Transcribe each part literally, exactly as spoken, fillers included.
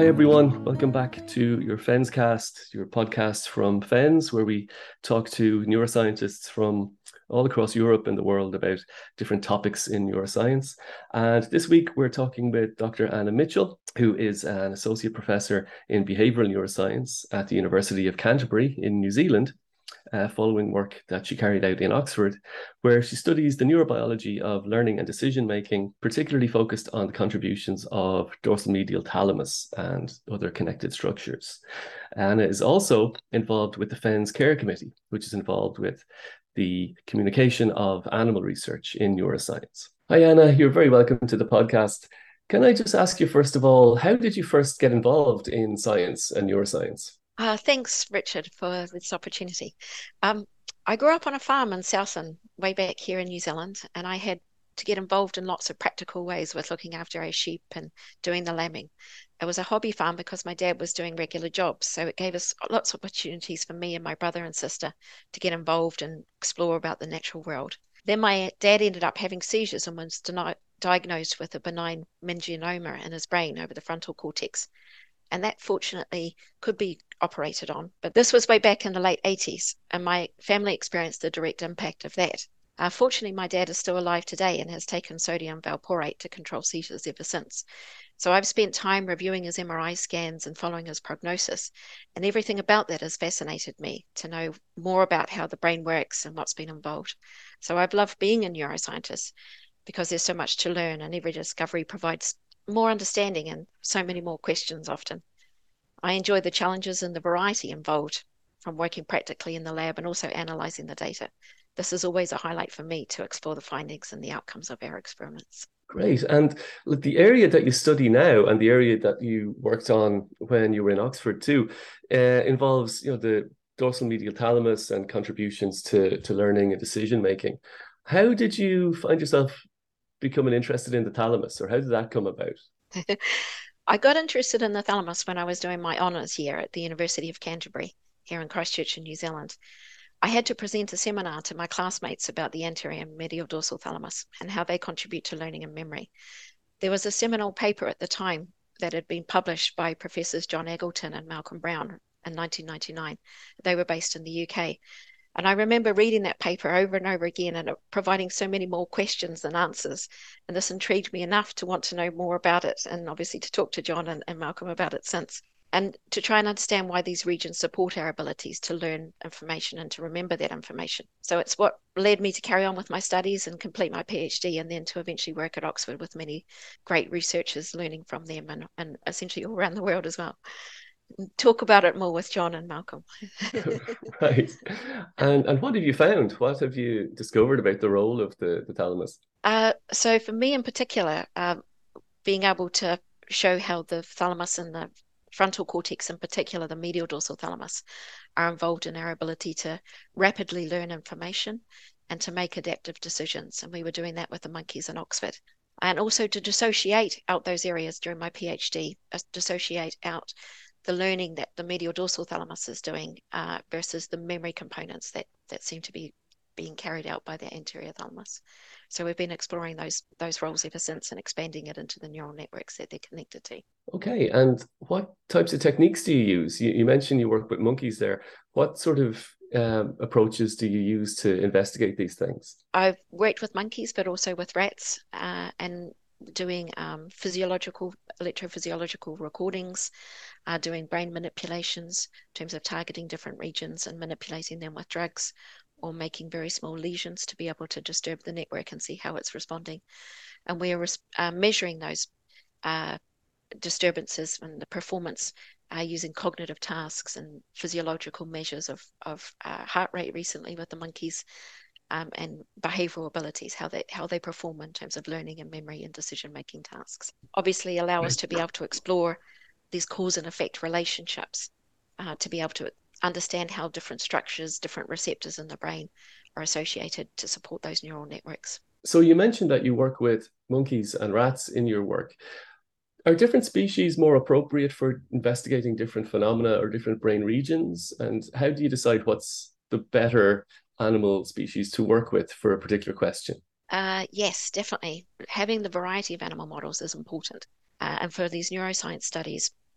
everyone, welcome back to your FENScast, your podcast from FENS, where we talk to neuroscientists from all across Europe and the world about different topics in neuroscience. And this week we're talking with Doctor Anna Mitchell, who is an associate professor in behavioural neuroscience at the University of Canterbury in New Zealand, Uh, following work that she carried out in Oxford, where she studies the neurobiology of learning and decision-making, particularly focused on the contributions of dorsal medial thalamus and other connected structures. Anna is also involved with the FENS Care Committee, which is involved with the communication of animal research in neuroscience. Hi, Anna. You're very welcome to the podcast. Can I just ask you, first of all, how did you first get involved in science and neuroscience? Uh, thanks, Richard, for this opportunity. Um, I grew up on a farm in Southland, way back here in New Zealand, and I had to get involved in lots of practical ways with looking after our sheep and doing the lambing. It was a hobby farm because my dad was doing regular jobs, so it gave us lots of opportunities for me and my brother and sister to get involved and explore about the natural world. Then my dad ended up having seizures and was di- diagnosed with a benign meningioma in his brain over the frontal cortex. And that fortunately could be operated on. But this was way back in the late eighties, and my family experienced the direct impact of that. Uh, fortunately, my dad is still alive today and has taken sodium valproate to control seizures ever since. So I've spent time reviewing his M R I scans and following his prognosis, and everything about that has fascinated me to know more about how the brain works and what's been involved. So I've loved being a neuroscientist because there's so much to learn, and every discovery provides more understanding and so many more questions often. I enjoy the challenges and the variety involved from working practically in the lab and also analysing the data. This is always a highlight for me to explore the findings and the outcomes of our experiments. Great. And look, the area that you study now and the area that you worked on when you were in Oxford too uh, involves, you know, the dorsal medial thalamus and contributions to, to learning and decision making. How did you find yourself becoming interested in the thalamus, or how did that come about? I got interested in the thalamus when I was doing my honours year at the University of Canterbury here in Christchurch in New Zealand. I had to present a seminar to my classmates about the anterior and medial dorsal thalamus and how they contribute to learning and memory. There was a seminal paper at the time that had been published by Professors John Eggleton and Malcolm Brown in nineteen ninety-nine. They were based in the U K. And I remember reading that paper over and over again and it providing so many more questions than answers. And this intrigued me enough to want to know more about it and obviously to talk to John and, and Malcolm about it since. And to try and understand why these regions support our abilities to learn information and to remember that information. So it's what led me to carry on with my studies and complete my PhD, and then to eventually work at Oxford with many great researchers, learning from them and, and essentially all around the world as well. Talk about it more with John and Malcolm. Right. And and what have you found? What have you discovered about the role of the, the thalamus? Uh, so for me in particular, um, being able to show how the thalamus and the frontal cortex, in particular the medial dorsal thalamus, are involved in our ability to rapidly learn information and to make adaptive decisions. And we were doing that with the monkeys in Oxford. And also to dissociate out those areas during my PhD, uh, dissociate out the learning that the medial dorsal thalamus is doing uh, versus the memory components that, that seem to be being carried out by the anterior thalamus. So we've been exploring those those roles ever since and expanding it into the neural networks that they're connected to. Okay. And what types of techniques do you use? You, you mentioned you work with monkeys there. What sort of um, approaches do you use to investigate these things? I've worked with monkeys, but also with rats uh, and doing um, physiological, electrophysiological recordings, uh, doing brain manipulations in terms of targeting different regions and manipulating them with drugs, or making very small lesions to be able to disturb the network and see how it's responding. And we are uh, measuring those uh, disturbances and the performance uh, using cognitive tasks and physiological measures of, of uh, heart rate recently with the monkeys, um, and behavioral abilities, how they how they perform in terms of learning and memory and decision-making tasks. Obviously allow us to be able to explore these cause and effect relationships, uh, to be able to understand how different structures, different receptors in the brain are associated to support those neural networks. So you mentioned that you work with monkeys and rats in your work. Are different species more appropriate for investigating different phenomena or different brain regions? And how do you decide what's the better animal species to work with for a particular question? Uh, yes, definitely. Having the variety of animal models is important. Uh, and for these neuroscience studies,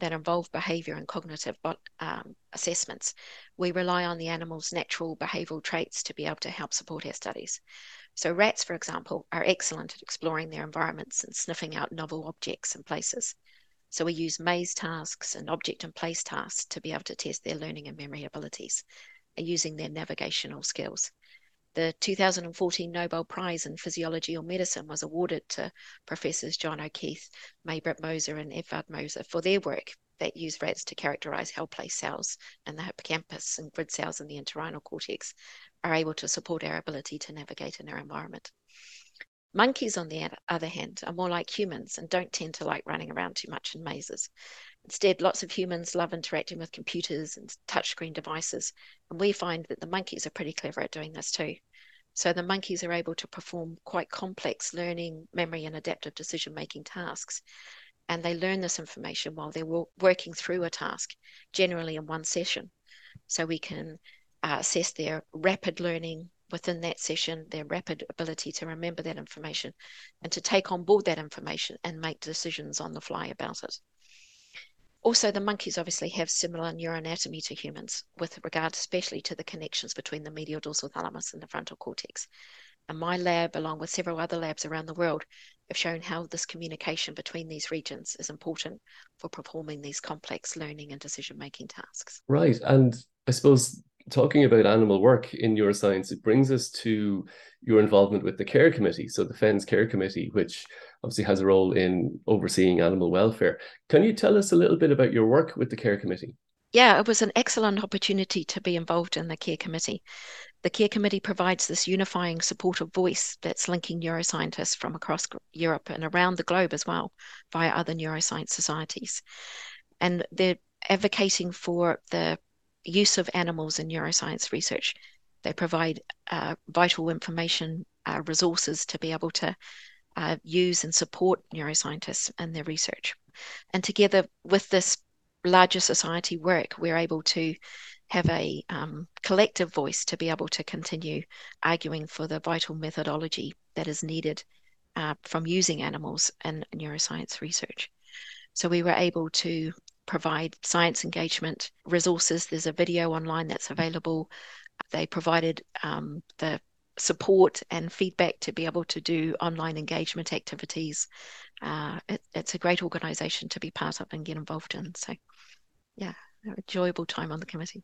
that involve behavior and cognitive um, assessments, we rely on the animal's natural behavioral traits to be able to help support our studies. So rats, for example, are excellent at exploring their environments and sniffing out novel objects and places. So we use maze tasks and object and place tasks to be able to test their learning and memory abilities, and using their navigational skills. The two thousand fourteen Nobel Prize in Physiology or Medicine was awarded to Professors John O'Keefe, May-Britt Moser, and Edvard Moser for their work that used rats to characterize how place cells in the hippocampus and grid cells in the entorhinal cortex are able to support our ability to navigate in our environment. Monkeys, on the other hand, are more like humans and don't tend to like running around too much in mazes. Instead, lots of humans love interacting with computers and touchscreen devices, and we find that the monkeys are pretty clever at doing this too. So the monkeys are able to perform quite complex learning, memory, and adaptive decision-making tasks, and they learn this information while they're working through a task, generally in one session. So we can uh, assess their rapid learning within that session, their rapid ability to remember that information and to take on board that information and make decisions on the fly about it. Also, the monkeys obviously have similar neuroanatomy to humans with regard especially to the connections between the medial dorsal thalamus and the frontal cortex. And my lab, along with several other labs around the world, have shown how this communication between these regions is important for performing these complex learning and decision-making tasks. Right. And I suppose talking about animal work in neuroscience, it brings us to your involvement with the Care Committee. So the FENS Care Committee, which obviously has a role in overseeing animal welfare. Can you tell us a little bit about your work with the Care Committee? Yeah, it was an excellent opportunity to be involved in the Care Committee. The Care Committee provides this unifying supportive voice that's linking neuroscientists from across Europe and around the globe as well via other neuroscience societies. And they're advocating for the use of animals in neuroscience research. They provide uh, vital information, uh, resources to be able to uh, use and support neuroscientists in their research. And together with this larger society work, we're able to have a um, collective voice to be able to continue arguing for the vital methodology that is needed uh, from using animals in neuroscience research. So we were able to provide science engagement resources. There's a video online that's available. They provided um, the support and feedback to be able to do online engagement activities. Uh, it, it's a great organization to be part of and get involved in. So yeah, an enjoyable time on the committee.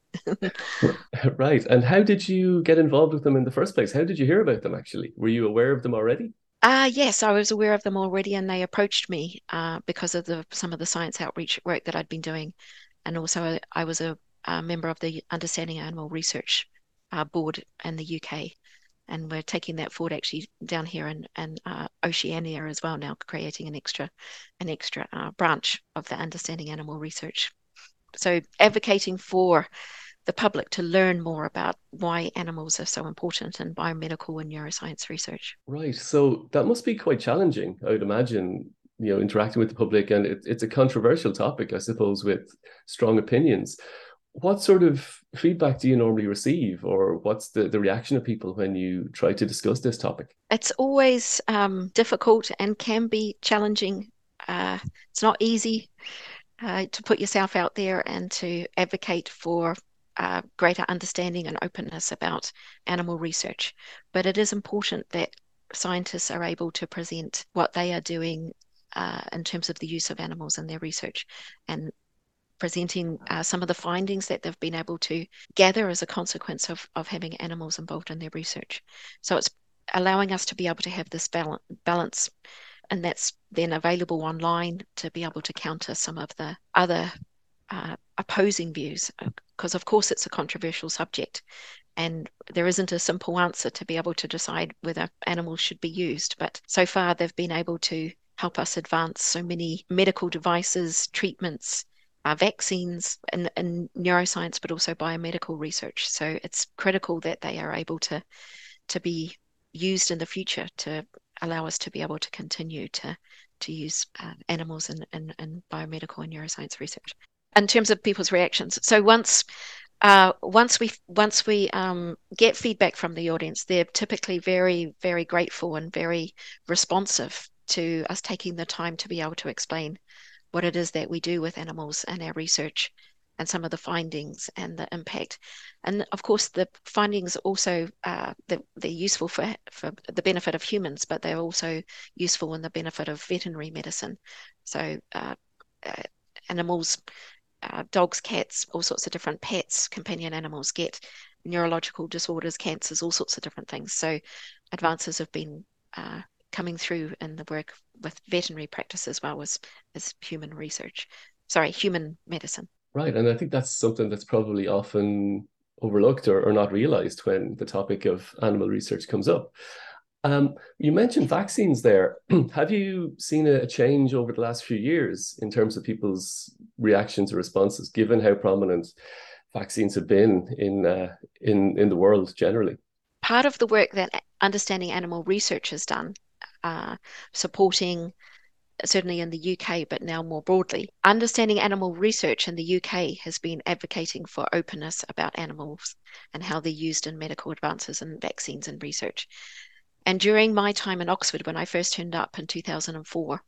Right. And how did you get involved with them in the first place? How did you hear about them actually? Were you aware of them already? Uh, yes, I was aware of them already, and they approached me uh, because of the some of the science outreach work that I'd been doing. And also I, I was a, a member of the Understanding Animal Research uh, board in the U K. And we're taking that forward actually down here in, in uh, Oceania as well now, creating an extra an extra uh, branch of the Understanding Animal Research. So advocating for the public to learn more about why animals are so important in biomedical and neuroscience research. Right. So that must be quite challenging, I would imagine, you know, interacting with the public. And it, it's a controversial topic, I suppose, with strong opinions. What sort of feedback do you normally receive, or what's the, the reaction of people when you try to discuss this topic? It's always um, difficult and can be challenging. Uh, it's not easy uh, to put yourself out there and to advocate for uh, greater understanding and openness about animal research. But it is important that scientists are able to present what they are doing uh, in terms of the use of animals in their research, and presenting uh, some of the findings that they've been able to gather as a consequence of, of having animals involved in their research. So it's allowing us to be able to have this balance, balance and that's then available online to be able to counter some of the other uh, opposing views, because of course it's a controversial subject and there isn't a simple answer to be able to decide whether animals should be used. But so far they've been able to help us advance so many medical devices, treatments, Uh, vaccines and, and neuroscience, but also biomedical research. So it's critical that they are able to to be used in the future to allow us to be able to continue to to use uh, animals in, in, in biomedical and neuroscience research. In terms of people's reactions, so once uh, once we once we um, get feedback from the audience, they're typically very very grateful and very responsive to us taking the time to be able to explain what it is that we do with animals and our research and some of the findings and the impact. And of course, the findings also uh, they're, they're useful for for the benefit of humans, but they're also useful in the benefit of veterinary medicine. So uh, uh, animals, uh, dogs, cats, all sorts of different pets, companion animals get neurological disorders, cancers, all sorts of different things. So advances have been uh, coming through in the work with veterinary practice as well as, as human research. Sorry, human medicine. Right. And I think that's something that's probably often overlooked or, or not realized when the topic of animal research comes up. Um, you mentioned vaccines there. Have you seen a change over the last few years in terms of people's reactions or responses, given how prominent vaccines have been in uh, in in the world generally? Part of the work that Understanding Animal Research has done, uh, supporting certainly in the U K, but now more broadly, Understanding Animal Research in the U K has been advocating for openness about animals and how they're used in medical advances and vaccines and research. And during my time in Oxford, when I first turned up in two thousand four,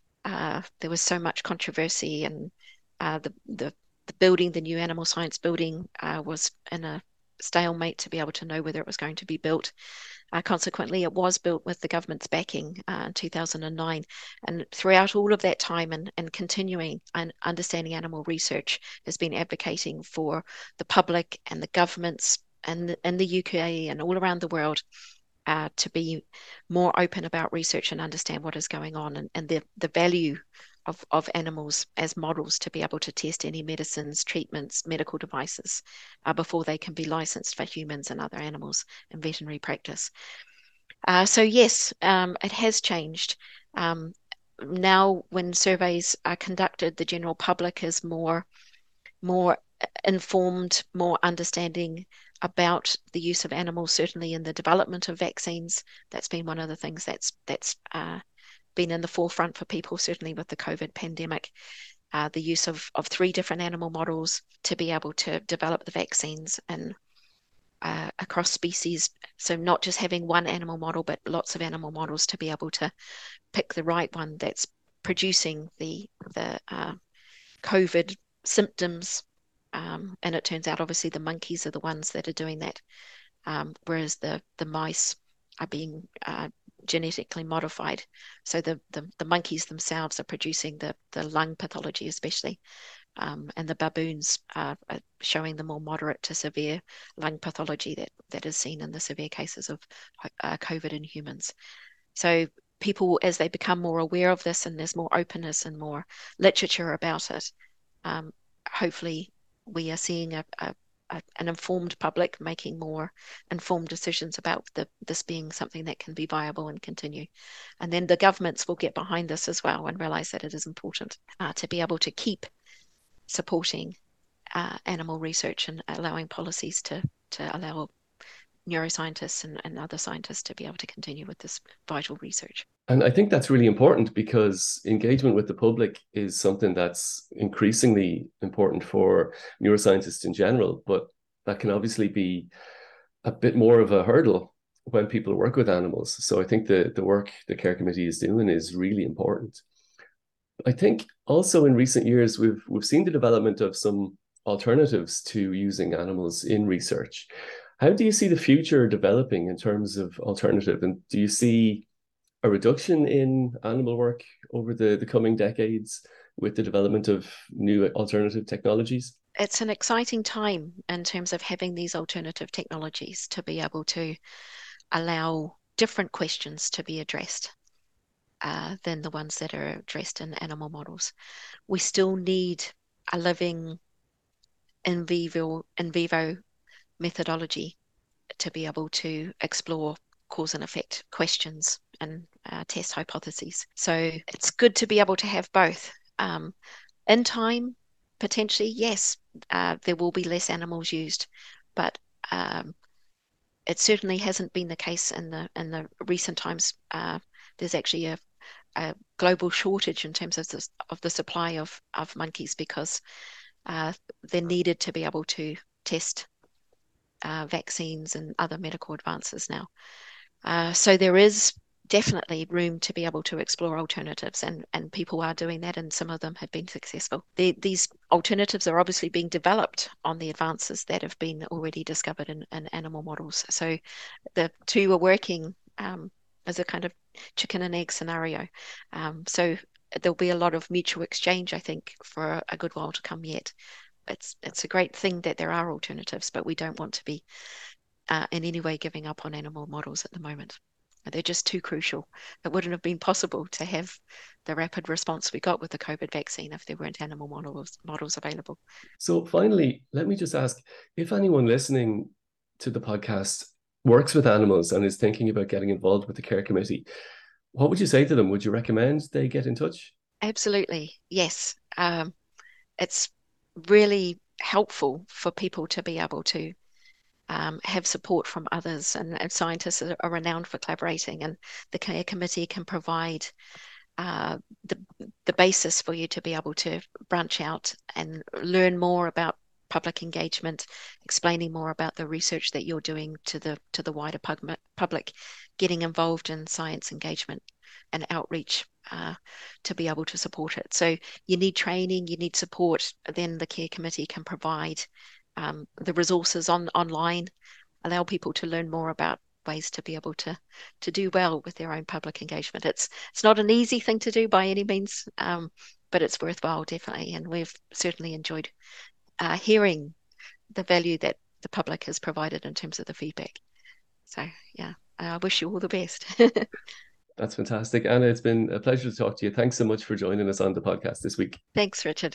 uh, there was so much controversy, and uh, the, the the building, the new animal science building, uh, was in a stalemate to be able to know whether it was going to be built. Uh, consequently, it was built with the government's backing uh, in two thousand nine. And throughout all of that time and, and continuing and Understanding Animal Research has been advocating for the public and the governments and in the U K and all around the world uh, to be more open about research and understand what is going on, and, and the, the value of, of animals as models to be able to test any medicines, treatments, medical devices uh, before they can be licensed for humans and other animals in veterinary practice. Uh, so yes, um, it has changed. Um, now, when surveys are conducted, the general public is more more informed, more understanding about the use of animals, certainly in the development of vaccines. That's been one of the things that's that's uh, been in the forefront for people, certainly with the COVID pandemic. Uh, the use of, of three different animal models to be able to develop the vaccines and uh, across species. So not just having one animal model, but lots of animal models to be able to pick the right one that's producing the the uh, COVID symptoms. Um, and it turns out, obviously, the monkeys are the ones that are doing that, um, whereas the the mice are being uh, genetically modified. So the, the the monkeys themselves are producing the the lung pathology, especially, um, and the baboons are, are showing the more moderate to severe lung pathology that that is seen in the severe cases of uh, COVID in humans. So people, as they become more aware of this, and there's more openness and more literature about it, um, hopefully we are seeing a, a, a, an informed public making more informed decisions about the, this being something that can be viable and continue. And then the governments will get behind this as well and realize that it is important uh, to be able to keep supporting uh, animal research and allowing policies to, to allow neuroscientists and, and other scientists to be able to continue with this vital research. And I think that's really important because engagement with the public is something that's increasingly important for neuroscientists in general, but that can obviously be a bit more of a hurdle when people work with animals. So I think the, the work the Care Committee is doing is really important. I think also in recent years, we've we've seen the development of some alternatives to using animals in research. How do you see the future developing in terms of alternative? And do you see a reduction in animal work over the, the coming decades with the development of new alternative technologies? It's an exciting time in terms of having these alternative technologies to be able to allow different questions to be addressed uh, than the ones that are addressed in animal models. We still need a living in vivo, in vivo methodology to be able to explore cause and effect questions and uh, test hypotheses. So it's good to be able to have both. Um, in time, potentially, yes, uh, there will be less animals used, but um, it certainly hasn't been the case in the in the recent times. Uh, there's actually a, a global shortage in terms of the, of the supply of, of monkeys because uh, they're needed to be able to test uh, vaccines and other medical advances now. Uh, so there is definitely room to be able to explore alternatives, and, and people are doing that, and some of them have been successful. They, these alternatives are obviously being developed on the advances that have been already discovered in, in animal models. So the two are working um, as a kind of chicken and egg scenario. Um, so there'll be a lot of mutual exchange, I think, for a good while to come yet. It's it's a great thing that there are alternatives, but we don't want to be uh, in any way giving up on animal models at the moment. They're just too crucial. It wouldn't have been possible to have the rapid response we got with the COVID vaccine if there weren't animal models models available. So finally, let me just ask, if anyone listening to the podcast works with animals and is thinking about getting involved with the care committee, what would you say to them? Would you recommend they get in touch? Absolutely, yes. Um, it's really helpful for people to be able to Um, have support from others, and, and scientists are, are renowned for collaborating, and the care committee can provide uh, the the basis for you to be able to branch out and learn more about public engagement, explaining more about the research that you're doing to the to the wider public, getting involved in science engagement and outreach uh, to be able to support it. So you need training, you need support, then the care committee can provide Um, the resources on online, allow people to learn more about ways to be able to to do well with their own public engagement. It's it's not an easy thing to do by any means, um, but it's worthwhile, definitely. And we've certainly enjoyed uh, hearing the value that the public has provided in terms of the feedback. So yeah, I wish you all the best. That's fantastic. Anna, it's been a pleasure to talk to you. Thanks so much for joining us on the podcast this week. Thanks, Richard.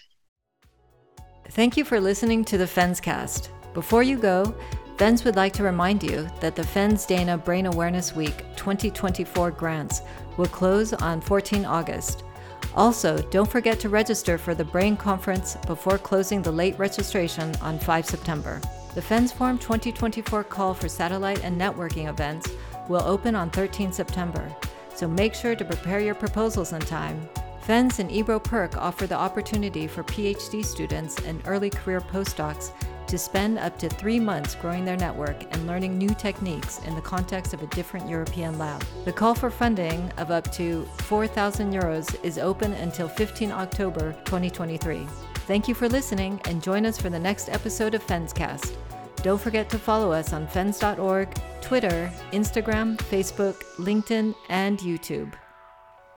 Thank you for listening to the FENScast. Before you go, FENS would like to remind you that the FENS Dana Brain Awareness Week twenty twenty-four grants will close on the fourteenth of August. Also, don't forget to register for the Brain Conference before closing the late registration on the fifth of September. The FENS Forum twenty twenty-four call for satellite and networking events will open on the thirteenth of September, so make sure to prepare your proposals in time. FENS and Ebro Perk offer the opportunity for PhD students and early career postdocs to spend up to three months growing their network and learning new techniques in the context of a different European lab. The call for funding of up to four thousand euros is open until the fifteenth of October twenty twenty-three. Thank you for listening, and join us for the next episode of FENScast. Don't forget to follow us on fens dot org, Twitter, Instagram, Facebook, LinkedIn, and YouTube.